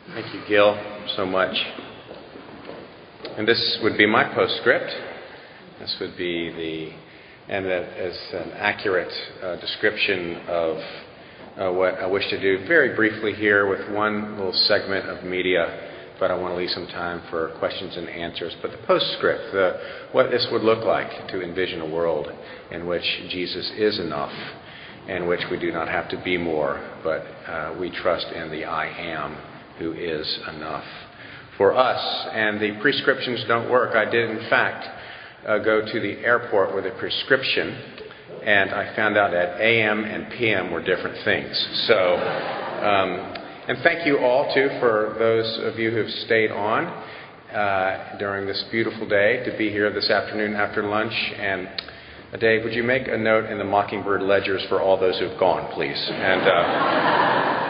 Thank you, Gil, so much. And this would be my postscript. This would be as an accurate description of what I wish to do very briefly here with one little segment of media, but I want to leave some time for questions and answers. But the postscript, what this would look like to envision a world in which Jesus is enough, in which we do not have to be more, but we trust in the I am who is enough for us. And the prescriptions don't work. I did, in fact, go to the airport with a prescription, and I found out that AM and PM were different things. So, and thank you all, too, for those of you who have stayed on during this beautiful day to be here this afternoon after lunch. And Dave, would you make a note in the Mockingbird ledgers for all those who've gone, please? And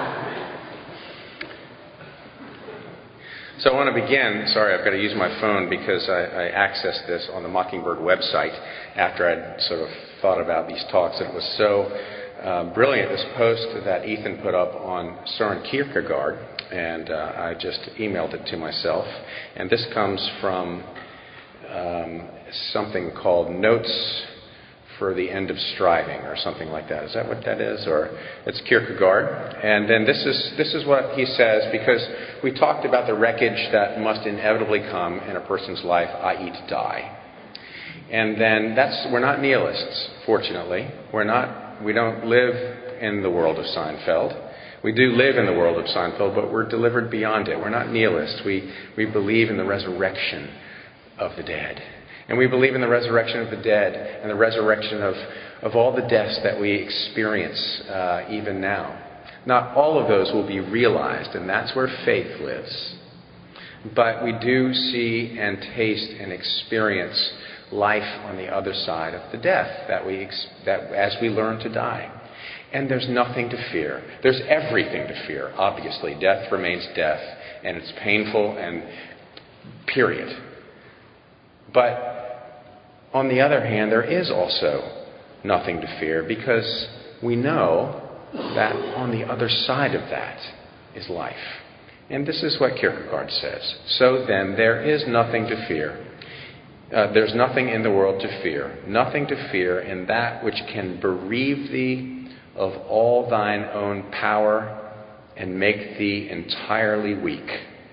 so I want to begin. Sorry, I've got to use my phone because I accessed this on the Mockingbird website after I'd sort of thought about these talks. And it was so brilliant, this post that Ethan put up on Søren Kierkegaard, and I just emailed it to myself. And this comes from something called Notes for the End of Striving, or something like that. Is that what that is? Or it's Kierkegaard. And then this is what he says, because we talked about the wreckage that must inevitably come in a person's life, i.e. to die. And then we're not nihilists, fortunately. We don't live in the world of Seinfeld. We do live in the world of Seinfeld, but we're delivered beyond it. We're not nihilists. We believe in the resurrection of the dead. And we believe in the resurrection of the dead and the resurrection of all the deaths that we experience even now. Not all of those will be realized, and that's where faith lives. But we do see and taste and experience life on the other side of the death that as we learn to die. And there's nothing to fear. There's everything to fear, obviously. Death remains death, and it's painful, and period. But on the other hand, there is also nothing to fear, because we know that on the other side of that is life. And this is what Kierkegaard says. So then, there is nothing to fear. There's nothing in the world to fear. Nothing to fear in that which can bereave thee of all thine own power and make thee entirely weak,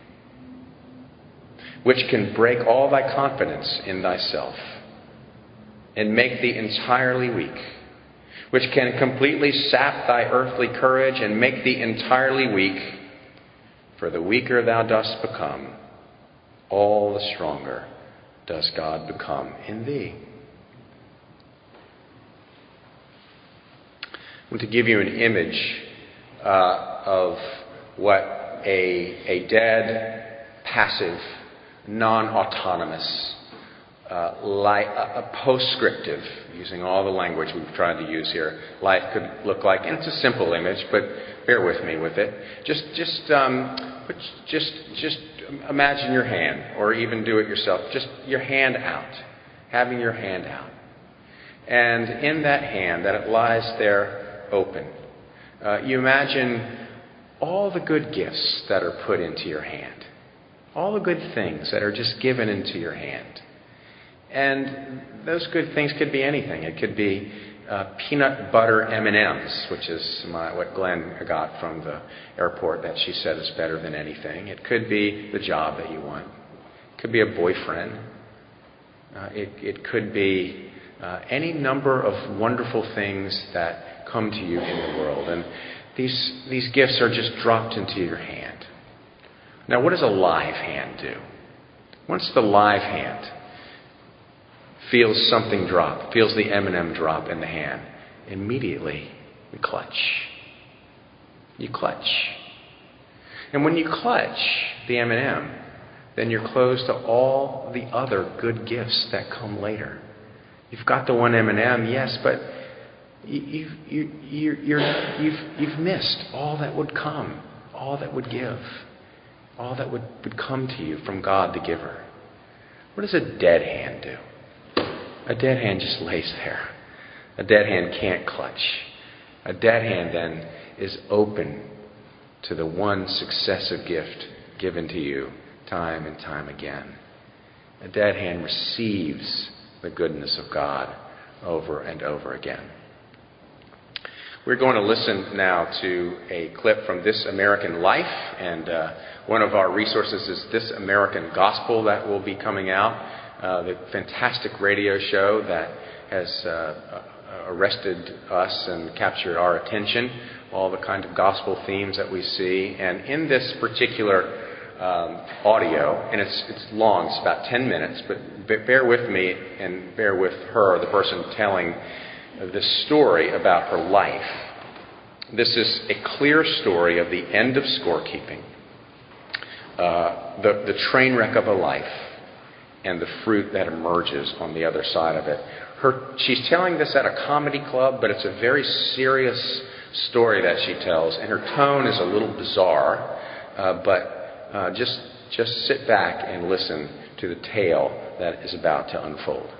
which can break all thy confidence in thyself and make thee entirely weak, which can completely sap thy earthly courage and make thee entirely weak. For the weaker thou dost become, all the stronger does God become in thee. I want to give you an image of what a dead, passive, non-autonomous, a postscriptive, using all the language we've tried to use here, life could look like. And it's a simple image, but bear with me with it. Just imagine your hand, or even do it yourself. Just your hand out, having your hand out. And in that hand, that it lies there open, you imagine all the good gifts that are put into your hand. All the good things that are just given into your hand. And those good things could be anything. It could be peanut butter M&Ms, which is what Glenn got from the airport that she said is better than anything. It could be the job that you want. It could be a boyfriend. It could be any number of wonderful things that come to you in the world. And these gifts are just dropped into your hand. Now, what does a live hand do? Once the live hand feels something drop, feels the M&M drop in the hand, immediately we clutch. You clutch. And when you clutch the M&M, then you're closed to all the other good gifts that come later. You've got the one M&M, yes, but you've missed all that would come, all that would give, all that would come to you from God the giver. What does a dead hand do? A dead hand just lays there. A dead hand can't clutch. A dead hand then is open to the one successive gift given to you time and time again. A dead hand receives the goodness of God over and over again. We're going to listen now to a clip from This American Life, and one of our resources is This American Gospel that will be coming out, the fantastic radio show that has arrested us and captured our attention, all the kind of gospel themes that we see. And in this particular audio, and it's long, it's about 10 minutes, but bear with me and bear with her, the person telling the story about her life. This is a clear story of the end of scorekeeping, the train wreck of a life, and the fruit that emerges on the other side of it. She's telling this at a comedy club, but it's a very serious story that she tells, and her tone is a little bizarre, but just sit back and listen to the tale that is about to unfold.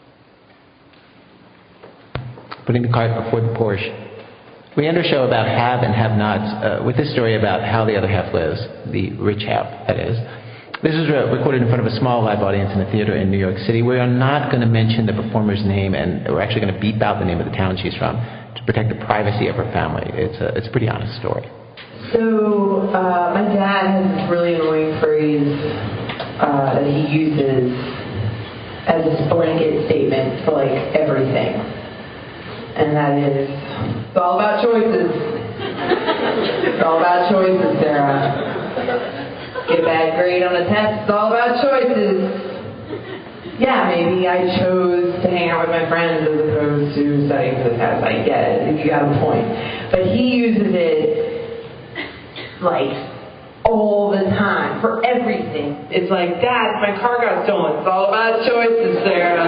Putting the cart before the Porsche. We end our show about have and have-nots with this story about how the other half lives, the rich half, that is. This was recorded in front of a small live audience in a theater in New York City. We are not going to mention the performer's name, and we're actually going to beep out the name of the town she's from to protect the privacy of her family. It's a pretty honest story. So, my dad has this really annoying phrase that he uses as a blanket statement for, everything. And that is, it's all about choices. It's all about choices, Sarah. Get a bad grade on a test, it's all about choices. Yeah, maybe I chose to hang out with my friends as opposed to studying for the test. I get it. You got a point. But he uses it all the time, for everything. It's like, Dad, my car got stolen. It's all about choices, Sarah.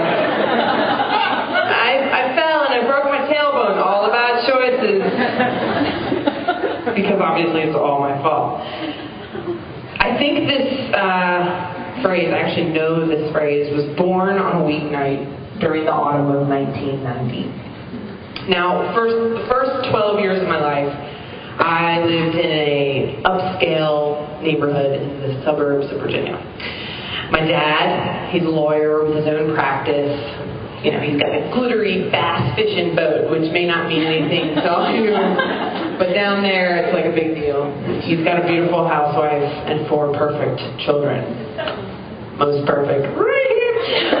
I fell and I broke my tailbone. All about choices. Because obviously it's all my fault. I think this phrase, I actually know this phrase, was born on a weeknight during the autumn of 1990. Now, the first 12 years of my life, I lived in an upscale neighborhood in the suburbs of Virginia. My dad, he's a lawyer with his own practice. He's got a glittery bass fishing boat, which may not mean anything to all you, but down there it's like a big deal. He's got a beautiful housewife and 4 perfect children. Most perfect. Right here.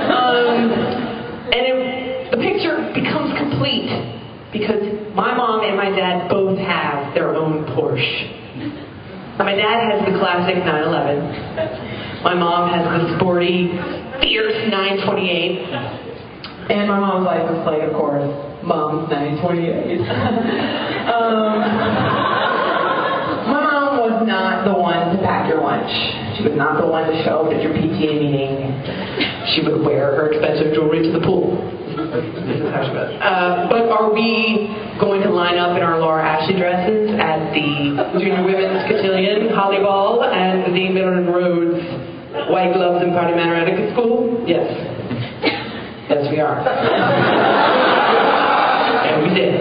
The picture becomes complete because my mom and my dad both have their own Porsche. My dad has the classic 911. My mom has the sporty, fierce 928. And my mom's life was of course, Mom's 928. My mom was not the one to pack your lunch. She was not the one to show up at your PTA meeting. She would wear her expensive jewelry to the pool. This is how she was. But are we going to line up in our Laura Ashley dresses at the Junior Women's Cotillion, Holly Ball, and the Dean Miller and Rhodes White Gloves and Party Manor Etiquette School? Yes. Yes, we are. And we did.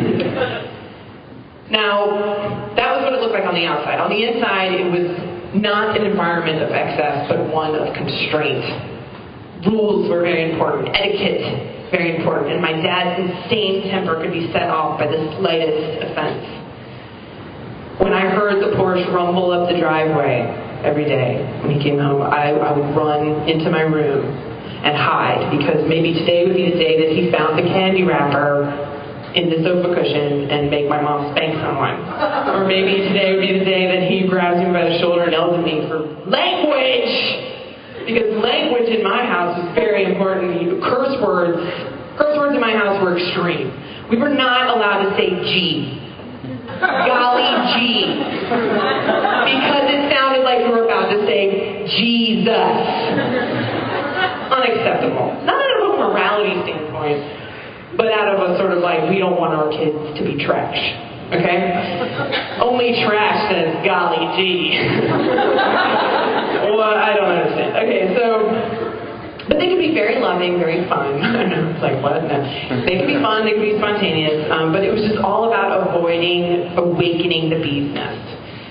Now, that was what it looked like on the outside. On the inside, it was not an environment of excess, but one of constraint. Rules were very important. Etiquette, very important. And my dad's insane temper could be set off by the slightest offense. When I heard the Porsche rumble up the driveway every day when he came home, I would run into my room and hide, because maybe today would be the day that he found the candy wrapper in the sofa cushion and make my mom spank someone. Or maybe today would be the day that he grabs me by the shoulder and yells at me for language! Because language in my house was very important. Curse words in my house were extreme. We were not allowed to say G. Golly gee. Because it sounded like we were about to say Jesus. Unacceptable. Not out of a morality standpoint, but out of a sort of we don't want our kids to be trash. Okay? Only trash says golly gee. Well, I don't understand. Okay, but they can be very loving, very fun. I know, it's like, what? No. They can be fun, they can be spontaneous, but it was just all about awakening the bee's nest.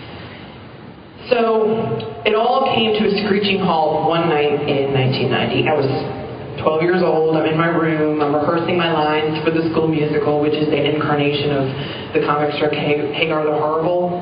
So it all came to a screeching halt one night in 1990. I was 12 years old. I'm in my room. I'm rehearsing my lines for the school musical, which is the incarnation of the comic strip Hagar the Horrible.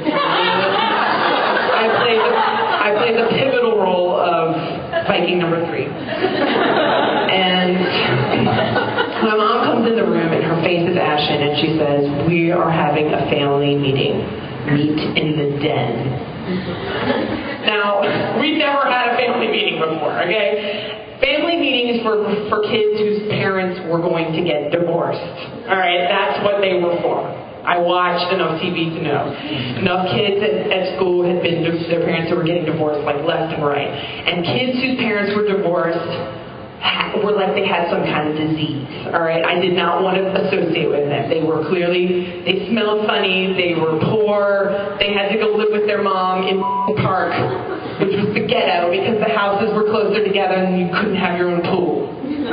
I played the pivotal role of Viking number 3. And my mom comes in the room and her face is ashen and she says, "We are having a family meeting. Meet in the den." Now, we've never had a family meeting before, okay? Family meeting is for kids whose parents were going to get divorced. All right, that's what they were for. I watched enough TV to know. Enough kids at school had been their parents who were getting divorced like left and right. And kids whose parents were divorced were like they had some kind of disease. All right, I did not want to associate with them. They smelled funny, they were poor, they had to go live with their mom in Park, which was the ghetto because the houses were closer together and you couldn't have your own pool.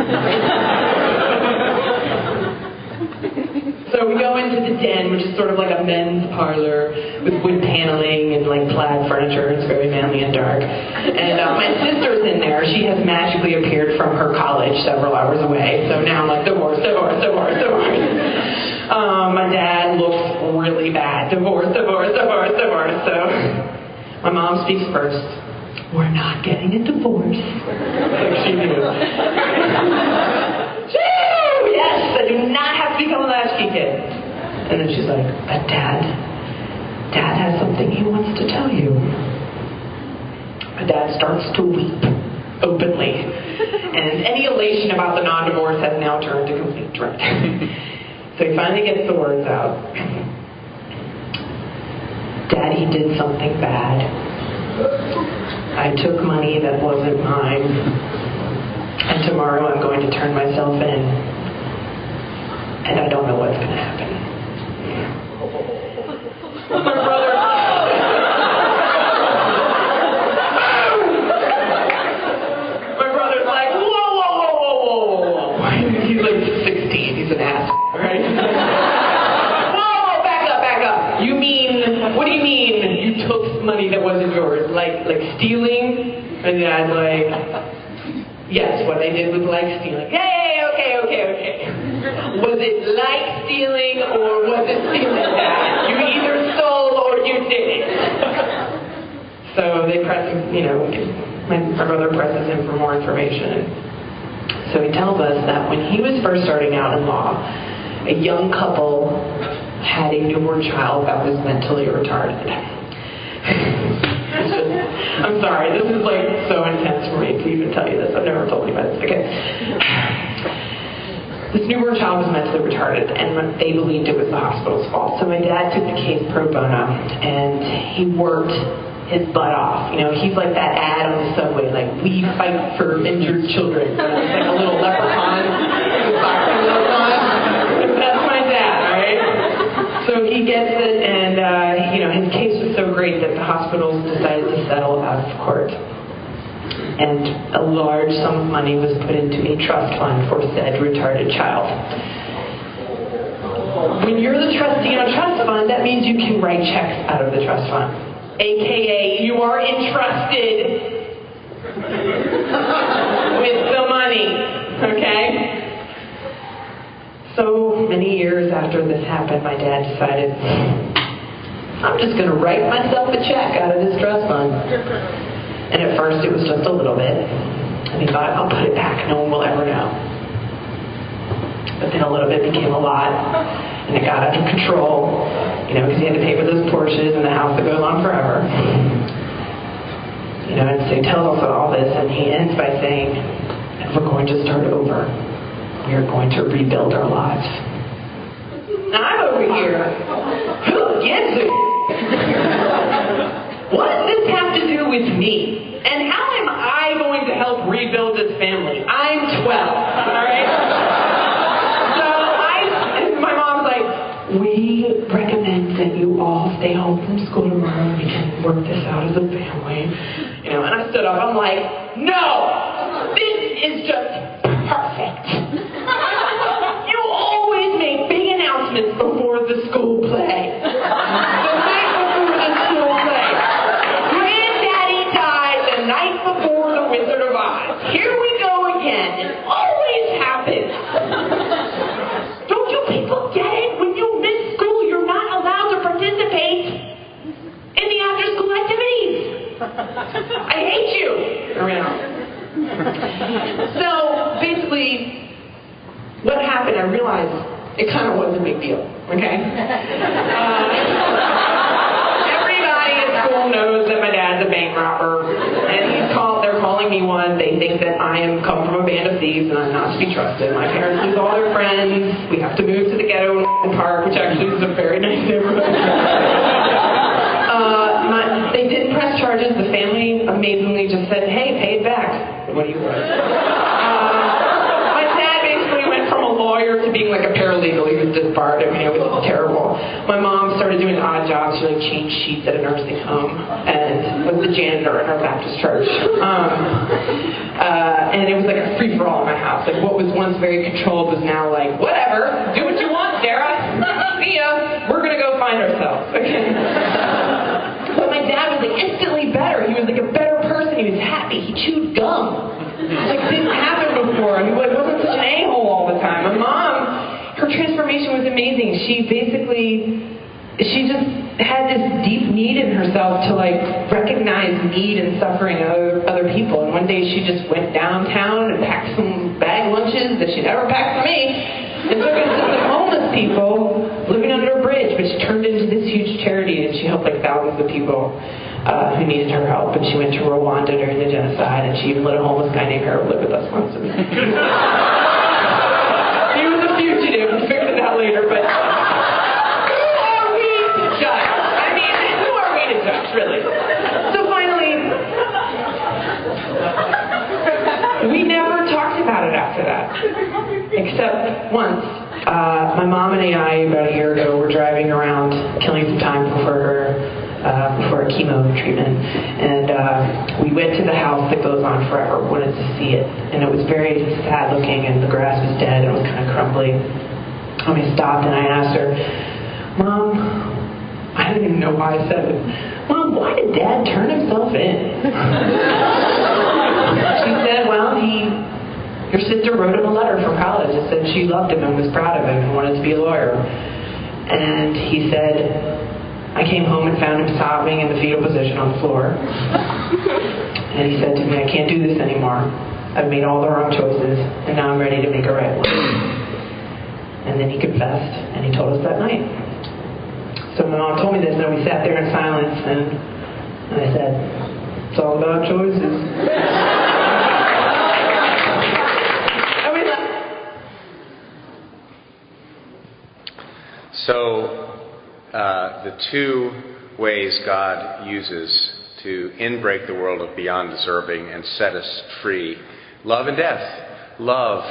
So we go into the den, which is sort of like a men's parlor with wood paneling and like plaid furniture. It's very manly and dark. And my sister's in there. She has magically appeared from her college several hours away. So now I'm like, divorce. My dad looks really bad. Divorce. So my mom speaks first. "We're not getting a divorce." Like she knew. Yes, I do not have to become a latchkey kid. And then she's like, "But Dad has something he wants to tell you." My dad starts to weep openly. And any elation about the non-divorce has now turned to complete dread. So he finally gets the words out. "Daddy did something bad. I took money that wasn't mine. And tomorrow I'm going to turn myself in. And I don't know what's going to happen." My brother's like, whoa. He's like 16. He's an ass, right? Whoa, back up. What do you mean you took money that wasn't yours? Like stealing? And Dad's like, "Yes, what I did was like stealing." Hey, okay. Was it like stealing or was it stealing, Dad? You either stole or you didn't. So they press him, my brother presses him for more information. So he tells us that when he was first starting out in law, a young couple had a newborn child that was mentally retarded. I'm sorry, this is like so intense for me to even tell you this. I've never told anybody this. Okay. This newborn child was mentally retarded, and they believed it was the hospital's fault. So my dad took the case pro bono, and he worked his butt off. He's like that ad on the subway, like, "We fight for injured children." It's like a little leprechaun. That's my dad, all right? So he gets it, and his case was so great that the hospitals decided to settle out of court. And a large sum of money was put into a trust fund for said retarded child. When you're the trustee on a trust fund, that means you can write checks out of the trust fund. AKA, you are entrusted with the money. Okay? So many years after this happened, my dad decided, I'm just going to write myself a check out of this trust fund. And at first it was just a little bit. And he thought, I'll put it back. No one will ever know. But then a little bit became a lot. And it got out of control. Because he had to pay for those Porsches and the house that goes on forever. And so he tells us all this. And he ends by saying, and we're going to start over. We are going to rebuild our lives. Now I'm over here. Who gives a What does this have to do with me? And how am I going to help rebuild this family? I'm 12, all right? So my mom's like, we recommend that you all stay home from school tomorrow. We can work this out as a family. And I stood up. I'm like, no, this is just perfect. You always make big announcements before the school play. The night before the school play. I hate you! I ran off. So, basically, what happened, I realized it kind of was a big deal, okay? Everybody at school knows that my dad's a bank robber, and they're calling me one. They think that I come from a band of thieves and I'm not to be trusted. My parents lose all their friends. We have to move to the ghetto in Park, which actually is a very nice neighborhood. They didn't press charges. The family amazingly just said, hey, pay it back. What do you want? My dad basically went from a lawyer to being like a paralegal. He was disbarred. I mean, it was terrible. My mom started doing odd jobs. She changed sheets at a nursing home and was the janitor at our Baptist church. And it was like a free-for-all in my house. Like what was once very controlled was now like, whatever, do what you want, Sarah. See ya. We're going to go find ourselves. Okay. But my dad was like instantly better. He was like a better person. He was happy. He chewed gum. Like didn't happen before. He wasn't such an a-hole all the time. My mom, her transformation was amazing. She just had this deep need in herself to like recognize need and suffering of other people. And one day she just went downtown and packed some bag lunches that she never packed for me and took us to some homeless people living under a bridge. But she turned into this huge charity and she helped like thousands of people who needed her help. And she went to Rwanda during the genocide, and she even let a homeless guy named Harold live with us once. He was a fugitive. We'll fix it out later, but who are we to judge? I mean, who are we to judge, really? So finally, we never talked about it after that, except once. My mom and I, about a year ago, were driving around, killing some time before a chemo treatment, and we went to the house that goes on forever. Wanted to see it, and it was very sad looking, and the grass was dead and it was kind of crumbly. And we stopped, and I asked her, Mom, I don't even know why I said it. Mom, why did Dad turn himself in? She said, well, your sister wrote him a letter from college that said she loved him and was proud of him and wanted to be a lawyer. And he said, I came home and found him sobbing in the fetal position on the floor. And he said to me, I can't do this anymore. I've made all the wrong choices, and now I'm ready to make a right one. And then he confessed, and he told us that night. So my mom told me this, and we sat there in silence, and I said, it's all about choices. And we left. So, the two ways God uses to inbreak the world of beyond deserving and set us free: love and death. Love,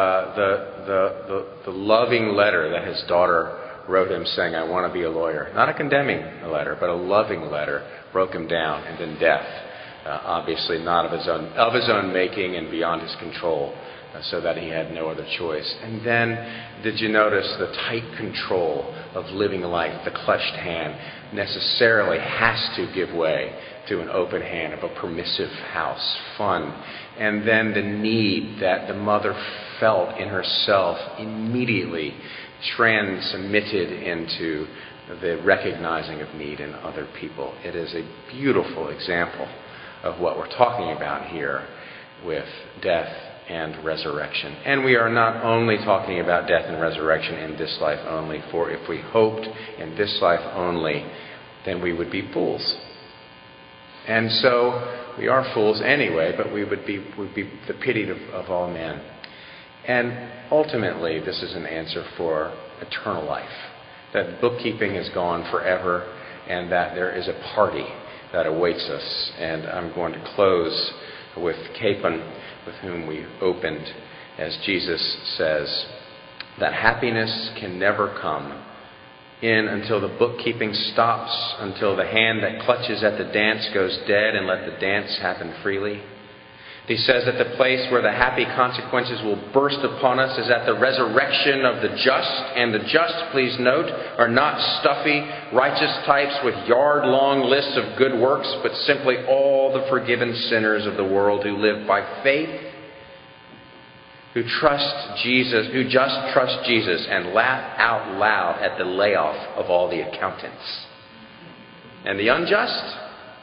the loving letter that his daughter wrote him saying, I want to be a lawyer. Not a condemning letter, but a loving letter, broke him down. And then death, obviously not of his own making and beyond his control, so that he had no other choice. And then, did you notice the tight control of living life? The clutched hand necessarily has to give way to an open hand of a permissive house, fun. And then the need that the mother felt in herself immediately transmitted into the recognizing of need in other people. It is a beautiful example of what we're talking about here with death and resurrection. And we are not only talking about death and resurrection in this life only, for if we hoped in this life only, then we would be fools. And so we are fools anyway, but we would be the pitied of all men. And ultimately, this is an answer for eternal life, that bookkeeping is gone forever, and that there is a party that awaits us. And I'm going to close with Capon, with whom we opened, as Jesus says that happiness can never come in until the bookkeeping stops, until the hand that clutches at the dance goes dead and let the dance happen freely. He says that the place where the happy consequences will burst upon us is at the resurrection of the just. And the just, please note, are not stuffy, righteous types with yard-long lists of good works, but simply all the forgiven sinners of the world who live by faith, who trust Jesus, who just trust Jesus and laugh out loud at the layoff of all the accountants. And the unjust?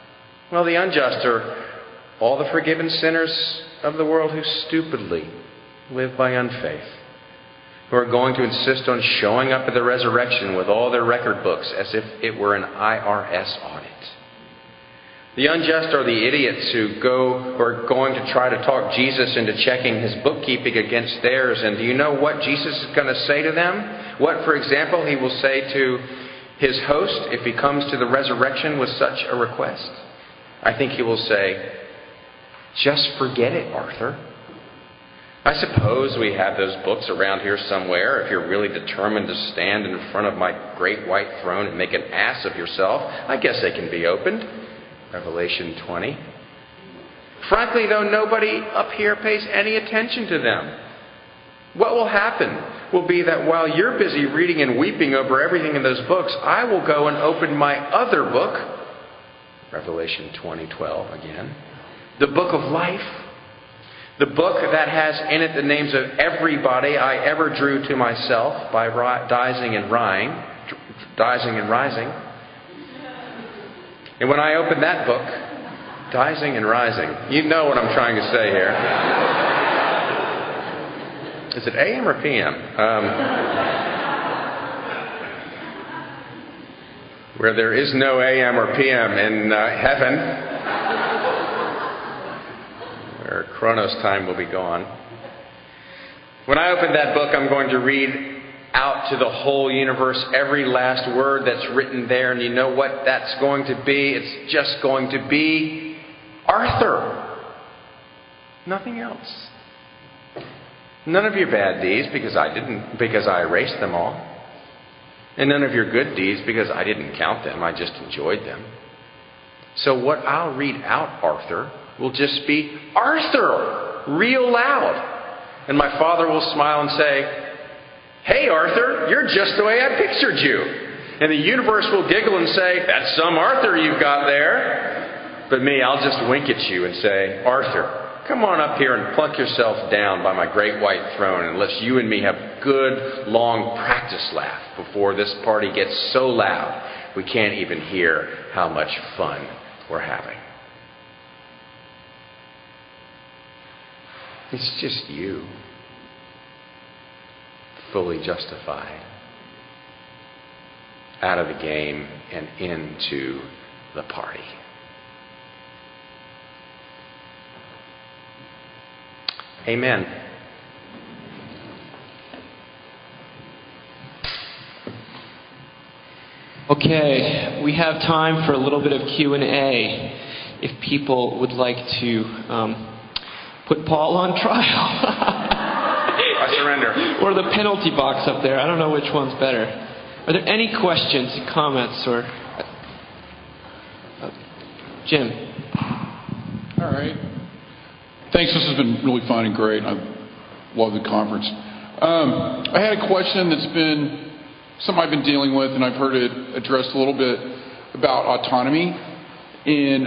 Well, the unjust are all the forgiven sinners of the world who stupidly live by unfaith, who are going to insist on showing up at the resurrection with all their record books as if it were an IRS audit. The unjust are the idiots who are going to try to talk Jesus into checking his bookkeeping against theirs. And do you know what Jesus is going to say to them? What, for example, he will say to his host if he comes to the resurrection with such a request? I think he will say, "Just forget it, Arthur. I suppose we have those books around here somewhere if you're really determined to stand in front of my great white throne and make an ass of yourself. I guess they can be opened." Revelation 20. Frankly, though, nobody up here pays any attention to them. What will happen will be that while you're busy reading and weeping over everything in those books, I will go and open my other book, Revelation 20:12 again, the book of life, the book that has in it the names of everybody I ever drew to myself by dizing and rising. And when I open that book, Dizing and Rising, you know what I'm trying to say here. Is it AM or PM? Where there is no AM or PM in heaven, where Chronos time will be gone. When I open that book, I'm going to read out to the whole universe every last word that's written there. And you know what that's going to be? It's just going to be Arthur. Nothing else. None of your bad deeds because I erased them all. And none of your good deeds because I didn't count them. I just enjoyed them. So what I'll read out, Arthur, will just be Arthur, real loud. And my Father will smile and say, "Hey, Arthur, you're just the way I pictured you." And the universe will giggle and say, "That's some Arthur you've got there." But me, I'll just wink at you and say, "Arthur, come on up here and plunk yourself down by my great white throne and let's you and me have a good, long practice laugh before this party gets so loud we can't even hear how much fun we're having." It's just you. Fully justified, out of the game and into the party. Amen. Okay, we have time for a little bit of Q&A. If people would like to put Paul on trial. I surrender. Or the penalty box up there. I don't know which one's better. Are there any questions, comments, or... Jim. All right. Thanks. This has been really fun and great. I love the conference. I had a question that's been something I've been dealing with, and I've heard it addressed a little bit about autonomy. And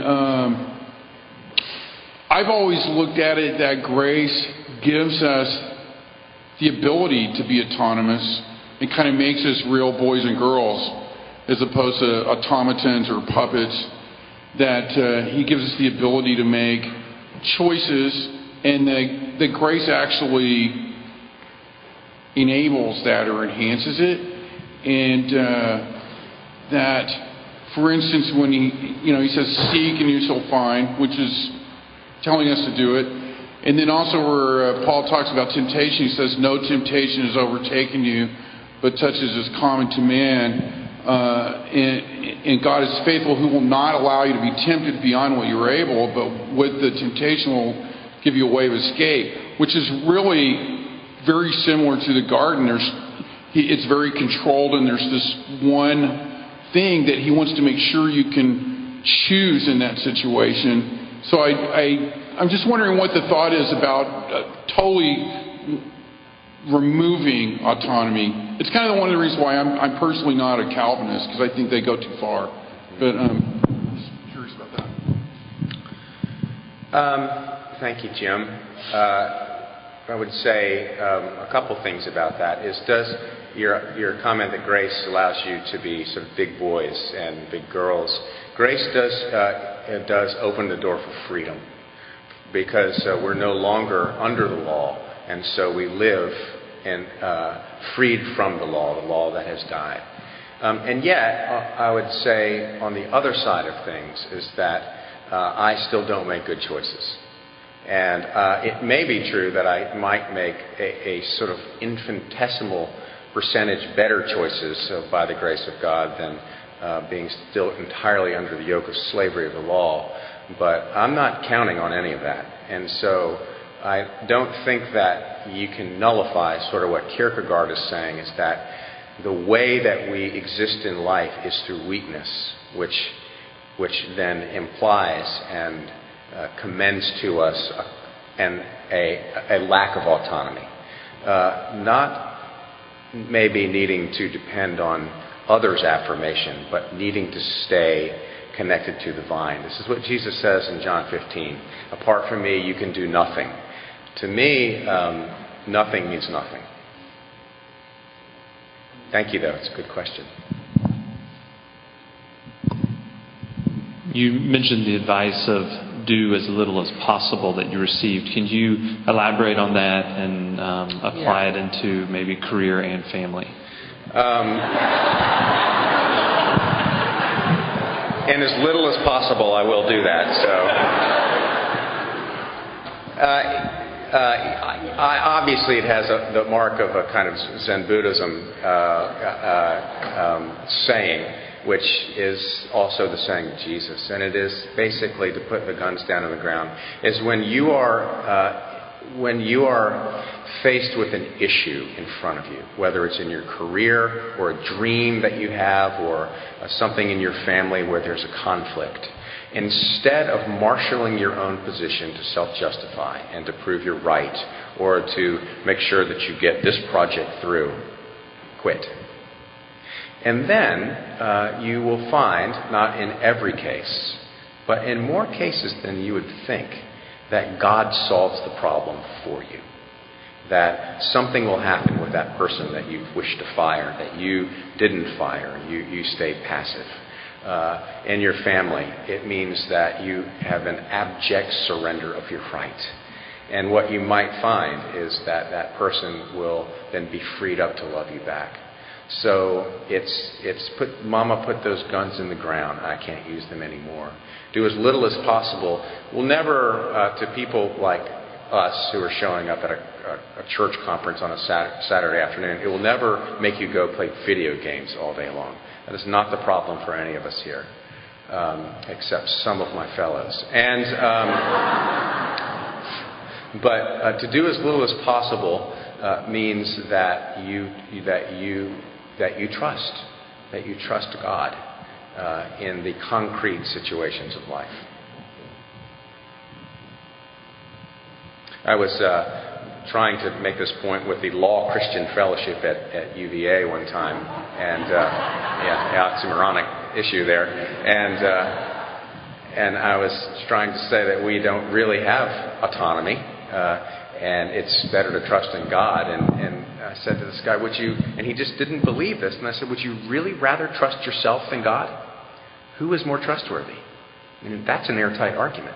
I've always looked at it that grace gives us the ability to be autonomous. It kind of makes us real boys and girls as opposed to automatons or puppets. That he gives us the ability to make choices, and the grace actually enables that or enhances it. And that, for instance, when he says, "Seek and you shall find," which is telling us to do it. And then also where Paul talks about temptation, he says, "No temptation has overtaken you, but such as is common to man. And God is faithful, who will not allow you to be tempted beyond what you're able, but with the temptation will give you a way of escape," which is really very similar to the garden. It's very controlled, and there's this one thing that he wants to make sure you can choose in that situation. So I'm just wondering what the thought is about totally removing autonomy. It's kind of one of the reasons why I'm personally not a Calvinist, because I think they go too far. But I'm just curious about that. Thank you, Jim. I would say a couple things about that. Does your comment that grace allows you to be sort of big boys and big girls, grace does open the door for freedom, because we're no longer under the law, and so we live and freed from the law that has died. And yet, I would say on the other side of things is that I still don't make good choices. And it may be true that I might make a sort of infinitesimal percentage better choices by the grace of God than being still entirely under the yoke of slavery of the law. But I'm not counting on any of that. And so I don't think that you can nullify sort of what Kierkegaard is saying, is that the way that we exist in life is through weakness, which then implies and commends to us a lack of autonomy. Not maybe needing to depend on others' affirmation, but needing to stay connected to the vine. This is what Jesus says in John 15. Apart from me, you can do nothing. To me, nothing means nothing. Thank you, though. It's a good question. You mentioned the advice of do as little as possible that you received. Can you elaborate on that and apply it into maybe career and family? And as little as possible, I will do that. So, obviously, it has the mark of a kind of Zen Buddhism saying, which is also the saying of Jesus, and it is basically to put the guns down on the ground. Is when you are faced with an issue in front of you, whether it's in your career or a dream that you have or something in your family where there's a conflict, instead of marshaling your own position to self-justify and to prove you're right or to make sure that you get this project through, quit. And then you will find, not in every case, but in more cases than you would think, that God solves the problem for you. That something will happen with that person that you wish to fire, that you didn't fire, you stayed passive. In your family, it means that you have an abject surrender of your right. And what you might find is that that person will then be freed up to love you back. So Mama put those guns in the ground. I can't use them anymore. Do as little as possible. We'll never, to people like us who are showing up at a church conference on a Saturday afternoon, it will never make you go play video games all day long. That is not the problem for any of us here, except some of my fellows. And but to do as little as possible means that you trust God in the concrete situations of life. I was trying to make this point with the Law Christian Fellowship at UVA one time, and oxymoronic issue there, and I was trying to say that we don't really have autonomy, and it's better to trust in God. And I said to this guy, and he just didn't believe this, and I said, would you really rather trust yourself than God? Who is more trustworthy? I mean, that's an airtight argument.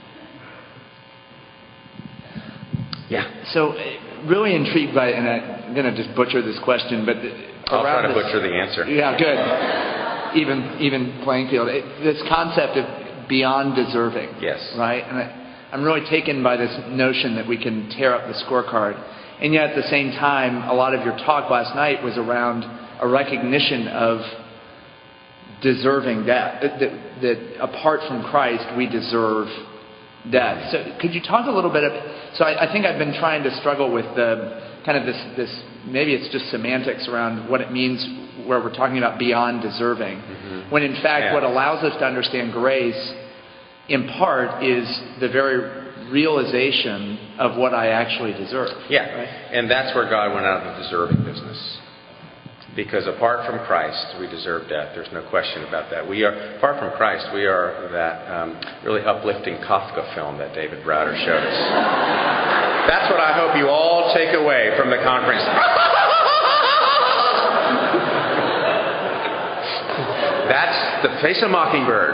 Yeah. So, really intrigued by, and I'm going to just butcher this question, but I'll try to butcher the answer. Yeah, good. Even playing field. This concept of beyond deserving. Yes. Right? And I'm really taken by this notion that we can tear up the scorecard. And yet at the same time, a lot of your talk last night was around a recognition of deserving death. That apart from Christ, we deserve death. So could you talk a little bit so I think I've been trying to struggle with the kind of this maybe it's just semantics around what it means where we're talking about beyond deserving. Mm-hmm. When in fact what allows us to understand grace in part is the very realization of what I actually deserve. Yeah. Right? And that's where God went out of the deserving business. Because apart from Christ, we deserve death. There's no question about that. Apart from Christ, we are that really uplifting Kafka film that David Browder showed us. That's what I hope you all take away from the conference. That's the face of Mockingbird.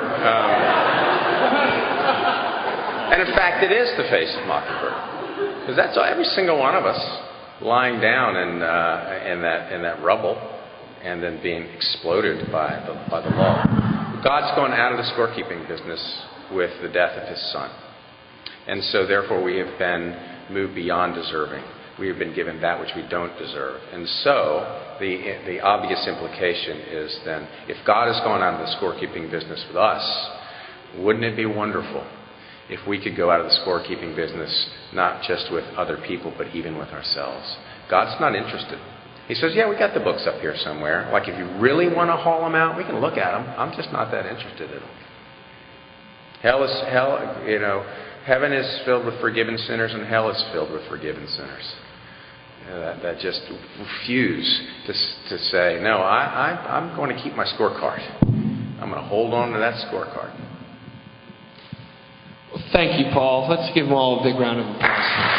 And in fact, it is the face of Mockingbird. Because that's every single one of us lying down in that rubble and then being exploded by the law. God's gone out of the scorekeeping business with the death of His Son. And so therefore we have been moved beyond deserving. We have been given that which we don't deserve. And so the obvious implication is then, if God has gone out of the scorekeeping business with us, wouldn't it be wonderful if we could go out of the scorekeeping business not just with other people, but even with ourselves? God's not interested. He says, yeah, we got the books up here somewhere. Like, if you really want to haul them out, we can look at them. I'm just not that interested in them. Heaven is filled with forgiven sinners, and hell is filled with forgiven sinners. That just refuse to say, no, I'm going to keep my scorecard. I'm going to hold on to that scorecard. Well, thank you, Paul. Let's give them all a big round of applause.